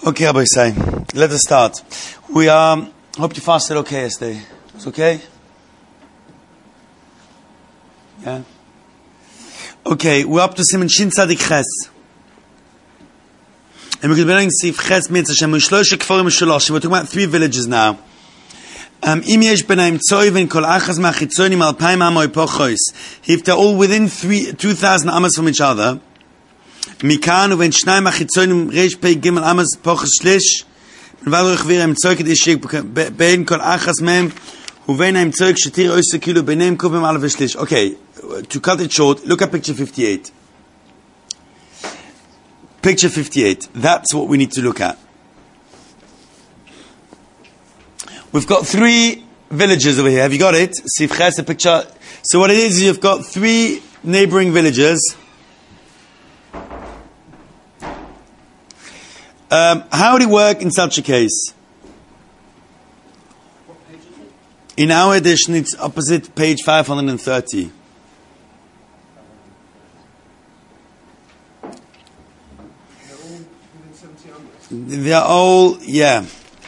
Okay, Rabbi Say, let us start. We hope you fasted okay yesterday. It's okay? Yeah? Okay, we're up to Siman Shin Tzadik Ches. And we're going to see Ches Mitzvah Shem Shlosh Kfarim Shalosh. We're talking about 3 villages now. Im yesh benaim tzoy ven kol achas machitzonim alpaim amoy pochois. If they're all within 2,000 amas from each other, Mikan uven shnai machitzonim reish pei gimel amas pochos shlish, v'al roch vir im tzoy kedei shik bein kol achas mem uven im tzoy kshetir oise kilu benem kovim alav shlish. Okay, to cut it short, look at picture 58. Picture 58. That's what we need to look at. We've got 3 villages over here. Have you got it? Sifches, the picture. So what it is, you've got 3 neighboring villages. How would it work in such a case? In our edition, it's opposite page 530. They're all, yeah.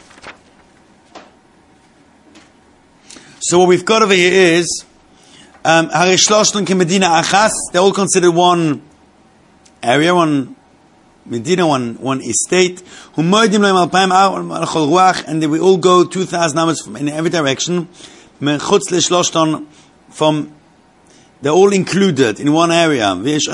So what we've got over here is they're all considered one area, one Medina, one estate. And they will all go 2,000 amas in every direction. From they're all included in one area.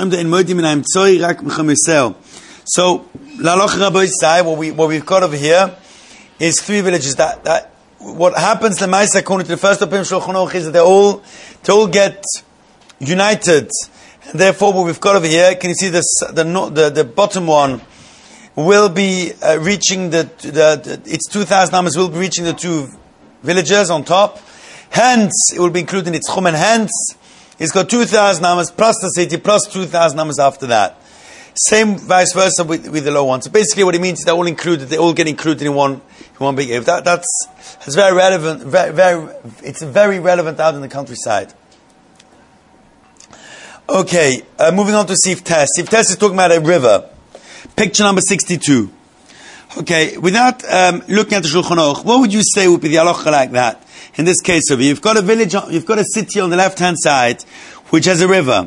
So what we've got over here is 3 villages that what happens, the Maisa, according to the first opinion of Shulchan Aruch, is that they all get united. And therefore, what we've got over here, can you see this? The bottom one will be reaching its 2,000 amas will be reaching the 2 villages on top. Hence, it will be included in its chum, and hence, it's got 2,000 amas plus the city plus 2,000 amas after that. Same vice versa with the low one. So basically, what it means is they're all included. They all get included in one big area. That's very relevant. It's very relevant out in the countryside. Okay, moving on to Sif Tes. Sif Tes is talking about a river. Picture number 62. Okay, without looking at the Shulchan Aruch, what would you say would be the halacha like that? In this case over here, you've got a village, you've got a city on the left-hand side, which has a river.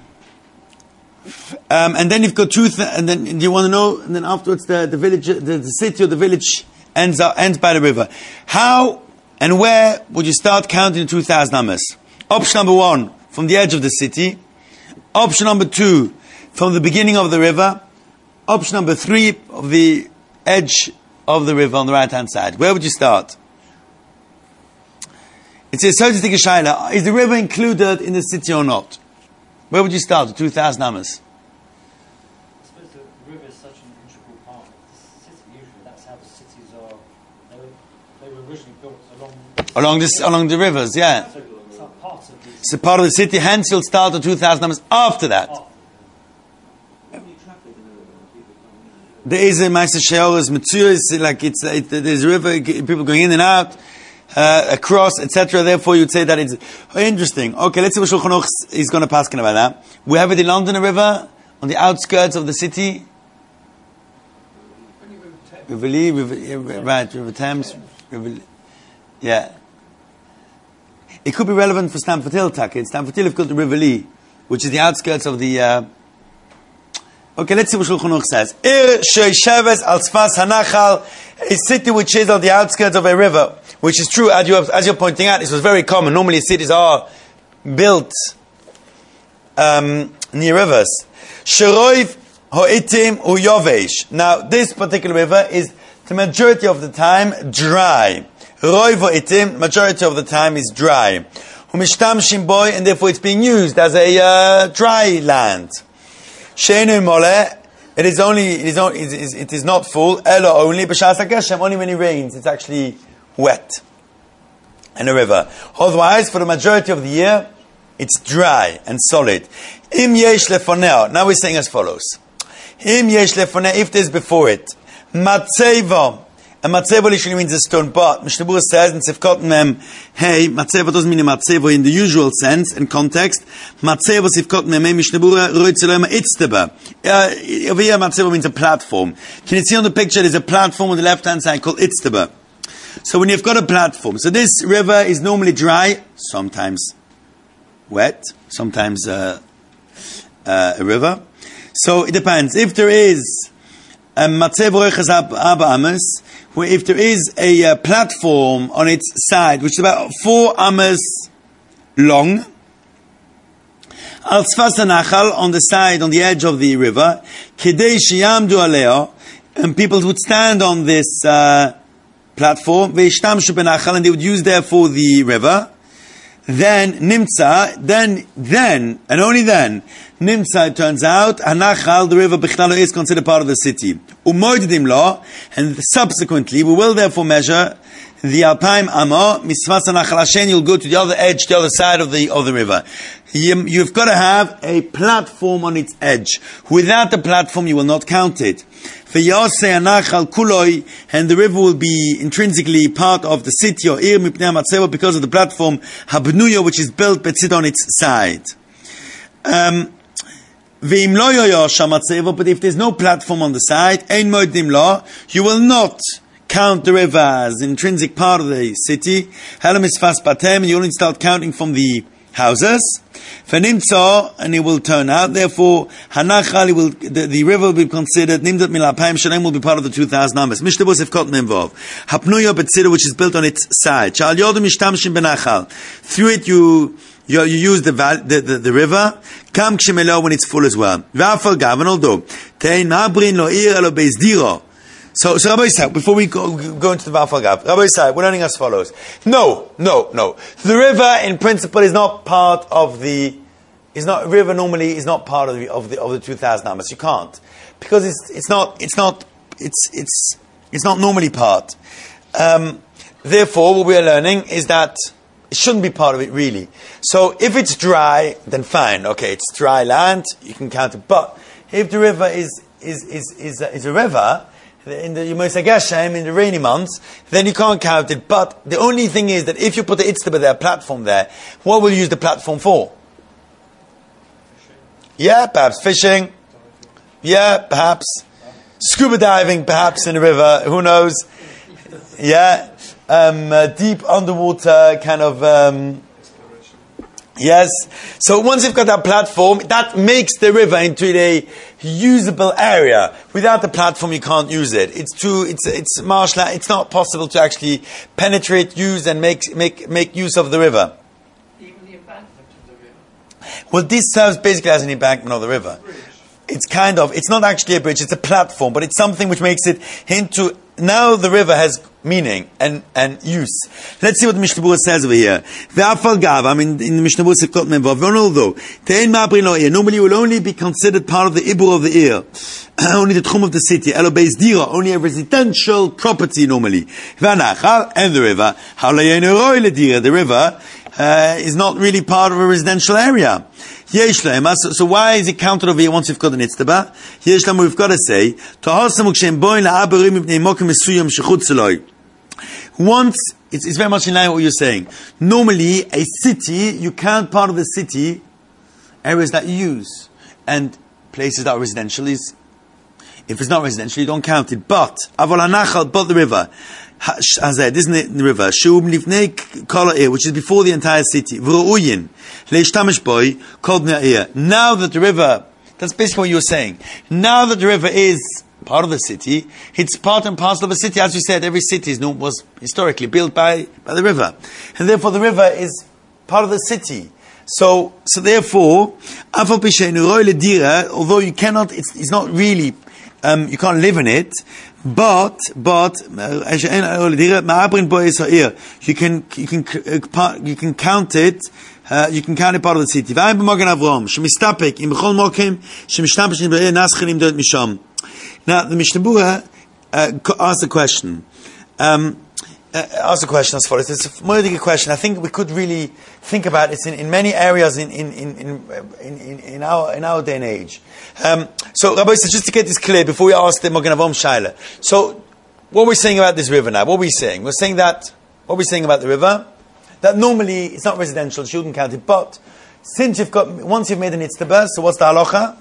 And then you've got and then you want to know, and then afterwards the village, the city or the village ends by the river. How and where would you start counting 2,000 amas? Option number 1, from the edge of the city. Option number 2, from the beginning of the river. Option number 3, of the edge of the river on the right hand side. Where would you start? It says, so to take a shaila, is the river included in the city or not? Where would you start with 2,000 amas? I suppose the river is such an integral part of the city. Usually, that's how the cities are. They were originally built along the rivers. Yeah. So it's not part of the. It's a part of the city. Hence, you'll start at 2,000 amas after that. There is a Ma'aser She'oros Mitzvah. It's like there's a river. People going in and out. Across, etc. Therefore, you'd say that it's interesting. Okay, let's see what Shulchan Aruch is going to pass about that. We have it in London, a river on the outskirts of the city. River Lee, River Thames. Yeah. It could be relevant for Stamford Hill, Taka. In Stamford Hill, you've got the River Lee, which is the outskirts of the. Okay, let's see what Shulchan Aruch says. A city which is on the outskirts of a river, which is true, as you're pointing out, this was very common. Normally cities are built near rivers. Sheroiv ho'itim u'yovesh. Now, this particular river is, the majority of the time, dry. Roiv ho'itim, majority of the time is dry. Umishtamshim boy, and therefore it's being used as a dry land. Sheinu moleh, it is not full. Elo only b'shas hageshem, only when it rains. It's actually wet in a river. Otherwise, for the majority of the year, it's dry and solid. Im yesh lefoneo. Now we're saying as follows: Im yesh lefoneo, if there's before it, matzeva, And matzeva literally means a stone, but Mishnah Berurah says in Sifkot Mem, hey, matzeva doesn't mean a matzeva in the usual sense and context. Matzeva Sifkot Mem, Mishnah Berurah roitzelema itzteba. Over here, matzeva means a platform. Can you see on the picture? There's a platform on the left-hand side called itzteba. So when you've got a platform, so this river is normally dry, sometimes wet, sometimes a river. So it depends. If there is matzev roiches Abba Amos, where if there is a platform on its side, which is about 4 amas long, al tzfas hanachal, on the side, on the edge of the river, kedei sheyamdu aleo, and people would stand on this platform, veishtamshu benachal, and they would use therefore the river. Then nimtza, then and only then nimtza, it turns out hanachal, the river bichlalo, is considered part of the city. Umoidim lo, and subsequently we will therefore measure the alpaim amo misvas hanachal ashen. You'll go to the other edge, the other side of the river. You've got to have a platform on its edge. Without the platform, you will not count it. And the river will be intrinsically part of the city or ir because of the platform habnuya, which is built but sit on its side. But if there's no platform on the side, you will not count the river as intrinsic part of the city. And you only start counting from the houses. And it will turn out, therefore, Hanachal, the river will be considered, Nimdat Milapayim Shalem will be part of the 2,000 numbers. Mishnah Berurah Sifkot Memvav. Hapnuya Betzira, which is built on its side. Shal Yodom Mishtamshim Benachal. Through it you use the river. Kam Kshemelo, when it's full as well. V'afal Gav, and although, Tein Mabrin Lo Ir Elo Beis Diro. So Rabbi Yisrael, before we go into the Vafal Gav, Rabbi Yisrael, we're learning as follows. No. The river, in principle, is not part of the. River normally is not part of the 2,000 amas. You can't, because it's not normally part. Therefore, what we are learning is that it shouldn't be part of it really. So if it's dry, then fine. Okay, it's dry land. You can count it. But if the river is a river. In the Yemosei Geshem, in the rainy months, then you can't count it. But the only thing is that if you put the itzteba there, platform there, what will you use the platform for? Yeah, perhaps fishing. Yeah, perhaps scuba diving, perhaps in the river. Who knows? Yeah, deep underwater kind of. Yes. So once you've got that platform, that makes the river into a usable area. Without the platform, you can't use it. It's marshland. It's not possible to actually penetrate, use, and make use of the river. Even the embankment of the river. Well, this serves basically as an embankment of the river. It's not actually a bridge, it's a platform, but it's something which makes it into, now the river has meaning and use. Let's see what the Mishnah Berurah says over here. Ve'afal gav, in the Mishnah Berurah Sifkot Memvav, although, te'en ma'abrin lo ir, normally will only be considered part of the ibur of the ear, only the tchum of the city, elo beis dira, only a residential property normally. Ve'anachal, and the river, ha'layenu roi ledira, the river, is not really part of a residential area. So why is it counted over here once you've got an itztaba? We've got to say, once, it's very much in line with what you're saying. Normally, a city, you count part of the city, areas that you use, and places that are residential is, if it's not residential, you don't count it. But the river, Hazed, isn't it the river? Which is before the entire city. Now that the river, that's basically what you were saying. Now that the river is part of the city, it's part and parcel of a city. As we said, every city was historically built by the river. And therefore the river is part of the city. So therefore, although you cannot, it's not really, you can't live in it, but you can count it. You can count it part of the city. Now the Mishnah Berurah asked a question. Ask a question as follows. It's a more big question. I think we could really think about it in many areas in our day and age. So, Rabbi, just to get this clear before we ask the Magen Avraham Shaila. So, what we're saying about this river now, what we're saying? What we're saying about the river, that normally it's not residential, you shouldn't count it, but once you've made an itztaba, so what's the halacha?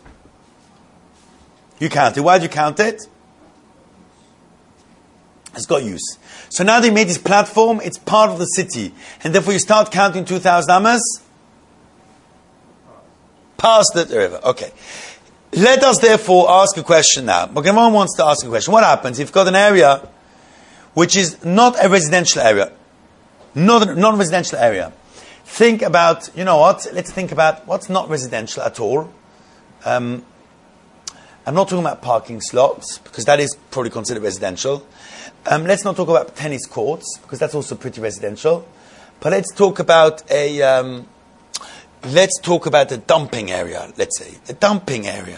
You count it. Why do you count it? It's got use. So now they made this platform, it's part of the city, and therefore you start counting 2,000 amas past the river. Okay. Let us therefore ask a question now. Gemara wants to ask a question. What happens if you've got an area which is not a residential area? Not a non-residential area. Think about, you know what? Let's think about what's not residential at all. I'm not talking about parking slots, because that is probably considered residential. Let's not talk about tennis courts, because that's also pretty residential. But let's talk about a dumping area, let's say. A dumping area.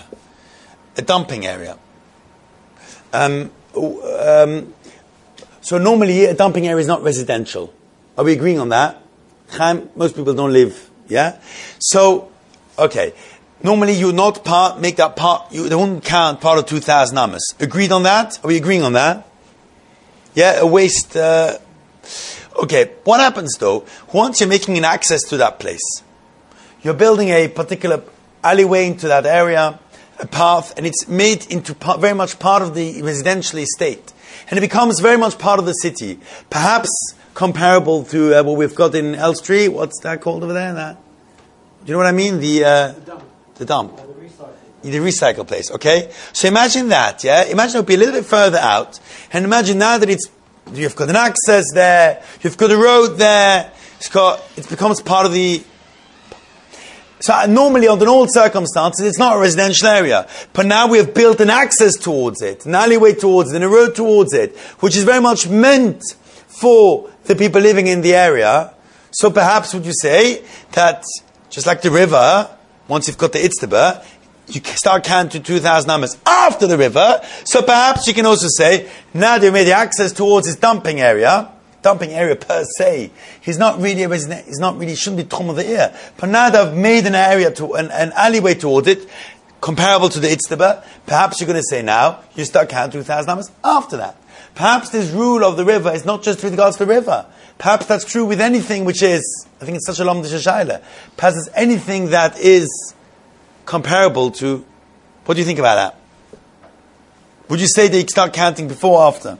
So normally a dumping area is not residential. Are we agreeing on that? Most people don't live, yeah? So, okay. Normally you not make that part, you don't count part of 2,000 amas. Agreed on that? Are we agreeing on that? Yeah, a waste. Okay, what happens though, once you're making an access to that place, you're building a particular alleyway into that area, a path, and it's made into very much part of the residential estate. And it becomes very much part of the city. Perhaps comparable to what we've got in Elstree. What's that called over there? Do you know what I mean? The dump. The recycle place, okay? So imagine that, yeah? Imagine it would be a little bit further out. And imagine now that you've got an access there, you've got a road there, it becomes part of the... So normally, under all circumstances, it's not a residential area. But now we have built an access towards it, an alleyway towards it, and a road towards it, which is very much meant for the people living in the area. So perhaps would you say that, just like the river, once you've got the itztaba, you start counting 2,000 amas after the river. So perhaps you can also say, now they made the access towards this dumping area per se, he's not really a resident, shouldn't be tom of the ear. But now they've made an area an alleyway towards it, comparable to the itztaba, perhaps you're going to say now, you start counting 2,000 amas after that. Perhaps this rule of the river is not just with regards to the river. Perhaps that's true with anything which is, I think it's such a lam d'shayla. Perhaps it's anything that is comparable to, what do you think about that? Would you say that you start counting before or after?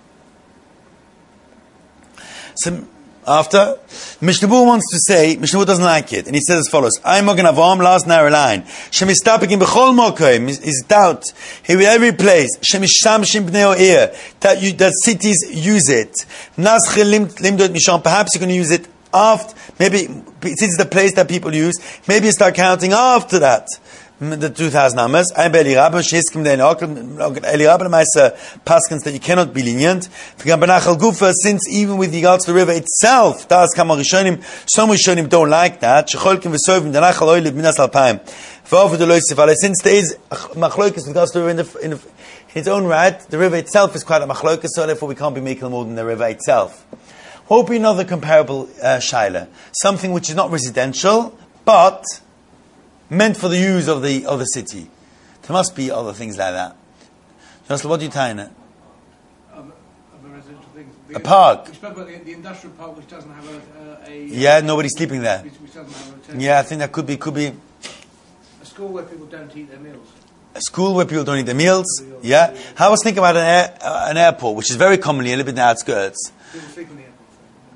So, after, Mishnah Berurah wants to say, Mishnah Berurah doesn't like it, and he says as follows: I'm Mogen Avraham, last narrow line. Shemistapikim b'chol mokom is doubt. Here with every place. Shemishamshim bnei o'ir, that cities use it. Naschel limdot misham. Perhaps you're going to use it after. Maybe since it's the place that people use, maybe you start counting after that. The 2,000 amas. I'm Elirab, Shiskim Elirab paskins that you cannot be lenient. Since even with regards to the river itself, some Rishonim don't like that. Since there is machlokas with regards to the river in its own right, the river itself is quite a machlokas, so therefore we can't be making more than the river itself. What would be another comparable shaila? Something which is not residential, but meant for the use of the city. There must be other things like that. Just what are you tying it? A park. We spoke about the industrial park, which doesn't have a yeah, nobody's sleeping there. Which doesn't have Yeah, I think that could be a school where people don't eat their meals. A school where people don't eat their meals. Yeah. I was thinking about an airport, which is very commonly a little bit in the outskirts. People sleep in the airport.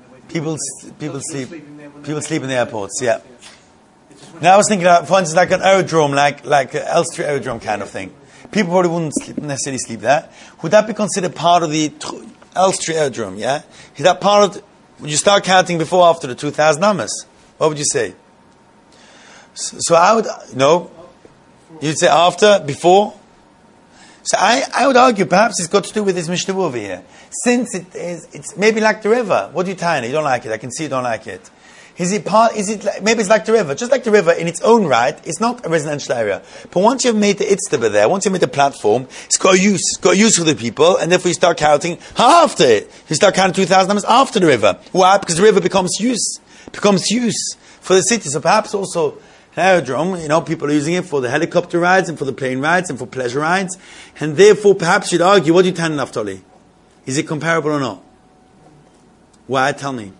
People sleep in the airports. Yeah. Now I was thinking, for instance, like an aerodrome, like an Elstree aerodrome kind of thing. People probably wouldn't necessarily sleep there. Would that be considered part of the Elstree aerodrome? Yeah, is that part of? Would you start counting before or after the 2,000 amas? What would you say? So I would You'd say after, before. So I would argue perhaps it's got to do with this Mishnah over here, since it's maybe like the river. What are you tying it? You don't like it. I can see you don't like it. Maybe it's like the river. Just like the river in its own right, it's not a residential area. But once you've made the itztaba there, once you've made the platform, it's got a use. It's got a use for the people, and therefore you start counting after it. You start counting 2,000 amas after the river. Why? Because the river becomes use for the city. So perhaps also an aerodrome, people are using it for the helicopter rides and for the plane rides and for pleasure rides. And therefore perhaps you'd argue, what do you tell Naftali? Is it comparable or not? Why? Tell me.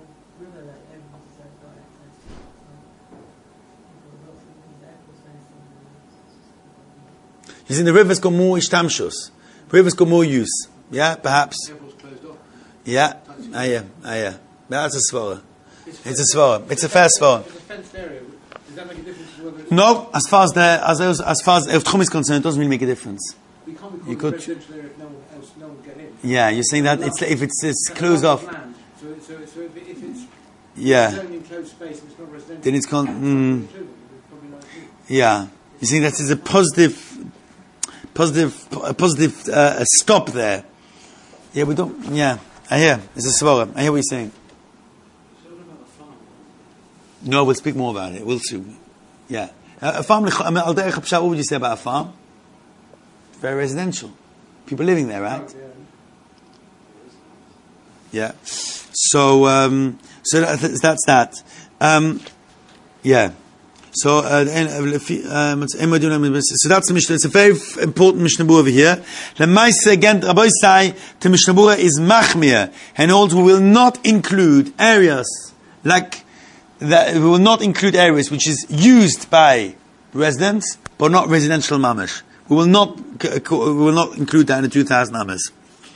You see, the rivers got more ishtamshus. Rivers got more use. Yeah, perhaps. Airport's closed off. Yeah. Yeah. That's a svara. It's a svara. It's a fair svara. It's a fenced area. Does that make a difference to whether it's... No, as far as Tchum is concerned, it doesn't really make a difference. We can't be You called could- a residential area if no one will get in. Yeah, you're saying that it's if it's That's closed a lot off. of land. So if it's Yeah. only enclosed space and it's not residential, Then it's called. it's probably not true. Yeah, you see that is a positive stop there. Yeah, we don't. Yeah, I hear. It's a svara. I hear what you're saying. No, we'll speak more about it. We'll see. Yeah, a farm. What would you say about a farm? Very residential. People living there, right? Yeah. So that's that. Yeah. So that's the Mishnah. It's a very important Mishnah Berurah over here. The Maaseh again, Rabbi say the Mishnah Berurah is machmir, and also will not include areas like that. We will not include areas which is used by residents but not residential mamash. We will not include that in the 2,000 amas.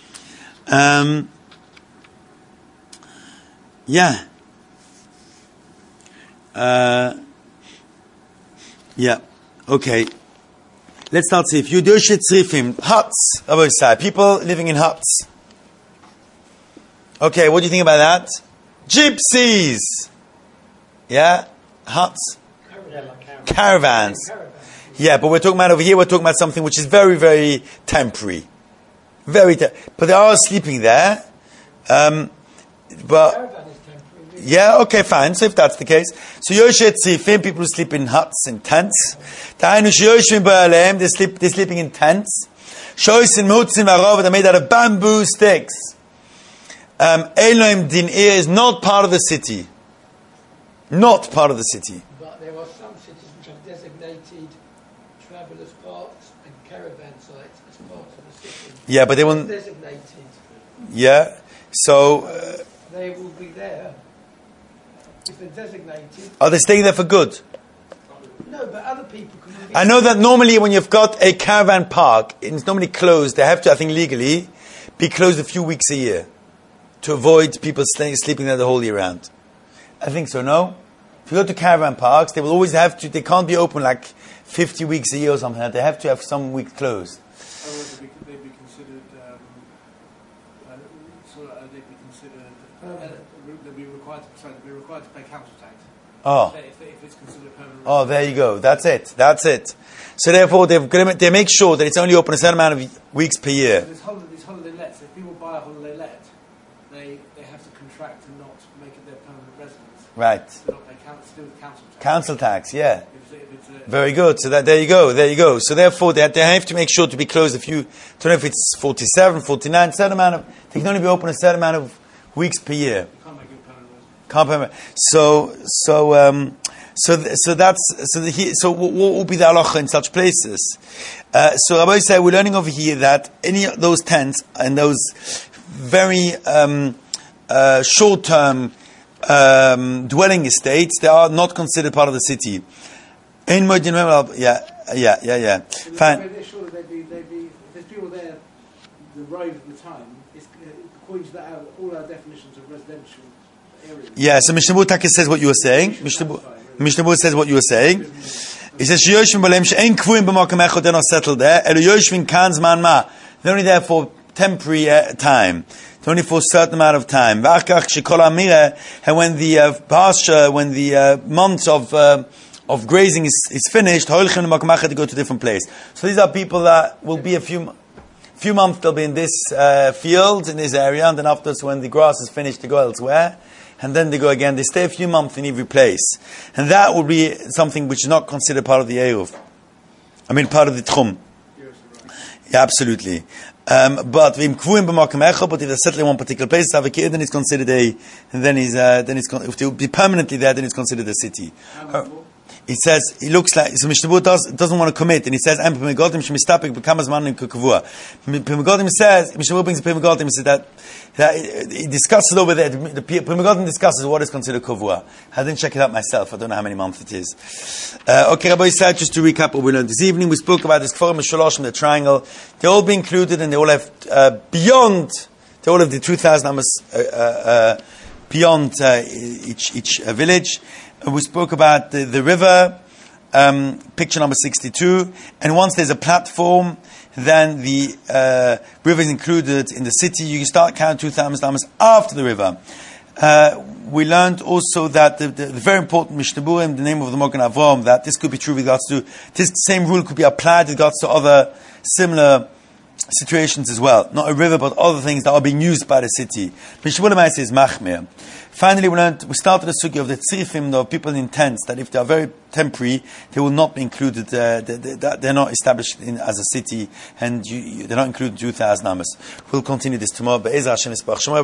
Yeah. Yeah. Okay. Let's start see. If Yudosh Tzrifim, huts, I would say, people living in huts. Okay, what do you think about that? Gypsies. Yeah? Huts. Caravans. Yeah, but we're talking about over here, we're talking about something which is very, very temporary. But they are sleeping there. But yeah, okay, fine. So if that's the case, so Yoshet Tzrifim, people who sleep in huts, in tents. They're sleeping in tents. Shoysin Mutzim Arov, they're made out of bamboo sticks. Elohim Din Ir is not part of the city. Not part of the city. But there are some cities which have designated travellers' parks and caravan sites as part of the city. Yeah, but they won't. Designated. Yeah, so They will be there. If they're designated. are they staying there for good? No, but other people can be. I know that normally when you've got a caravan park, it's normally closed. They have to, I think, legally be closed a few weeks a year to avoid people sleeping there the whole year round. I think so. No, if you go to caravan parks, they will always have to. They can't be open like 50 weeks a year or something. They have to have some weeks closed. Otherwise, they'd be considered. They'd be considered. They'd be required to pay council tax. Oh. If it's considered permanent. Oh, there you go. That's it. So therefore, they make sure that it's only open a certain amount of weeks per year. These holiday lets. If people buy a holiday let, they have to contract to not make it their permanent residence. Right. To not pay still council tax. Council tax, yeah. If it's Very good. So there you go. So therefore, they have to make sure to be closed I don't know if it's 47, 49, certain amount of, they can only be open a certain amount of weeks per year. can't make it a permanent residence. Can't permit. So what will be the halacha in such places? So Rabbi say we're learning over here that any of those tents and those very short-term dwelling estates, they are not considered part of the city. In Modin, yeah. Fine. They're sure that they'd be, if there's people there, the ride of the time, it's, according to all our definitions of residential areas. Yeah, so Mishnah Berurah says what you were saying. Mishnah Berurah says what you were saying. He says, "Sheyoshvim b'leim she'en kvuim b'makom echad, they're not settled there. Elo yoshvim kan zman ma, they're only there for temporary time. They're only for a certain amount of time. V'achkach shekol amira, and when the pasture, when the months of grazing is finished, hoilchem b'makom echad, to go to a different place. So these are people that will be a few months. They'll be in this field, in this area, and then afterwards, when the grass is finished, they go elsewhere. And then they go again. They stay a few months in every place. And that would be something which is not considered part of the Eruv. Part of the Tchum. Yeah, absolutely. But if they're settling in one particular place, then it's considered if they will be permanently there, then it's considered a city. he says, he looks like, so Mishnah Berurah doesn't want to commit, and he says, Em Pimigodim Shemistapik B'Kamas Manim Kukavua. Pimigodim says, Mishnah Berurah brings the Pimigodim, he says that he discusses over there, the Pimigodim discusses what is considered Kavua. I didn't check it out myself, I don't know how many months it is. Okay, Rabbi Yisrael, just to recap what we learned this evening, we spoke about this Kforim Shaloshim, the triangle. They all be included, and they all have, they all have the 2,000 Amos, beyond each village. We spoke about the river, picture number 62, and once there's a platform, then the river is included in the city. You can start counting 2,000 Amos after the river. We learned also that the very important Mishnah Berurah in the name of the Mogen Avram, that this could be true with regards to, this same rule could be applied with regards to other similar situations as well. Not a river, but other things that are being used by the city. Mishnah Berurah says Machmir. Finally, we started the sugya of the tzrifim, of people in tents, that if they are very temporary, they will not be included, they're not established as a city, and they're not included in 2,000 Amos. We'll continue this tomorrow.